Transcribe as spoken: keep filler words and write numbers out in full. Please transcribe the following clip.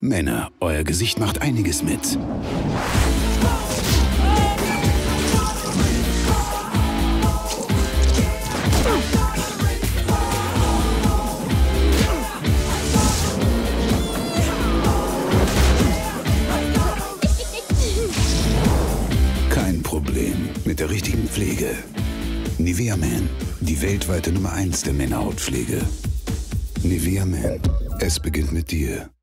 Männer, euer Gesicht macht einiges mit. Kein Problem mit der richtigen Pflege. Nivea Man, die weltweite Nummer eins der Männerhautpflege. Nivea Man, es beginnt mit dir.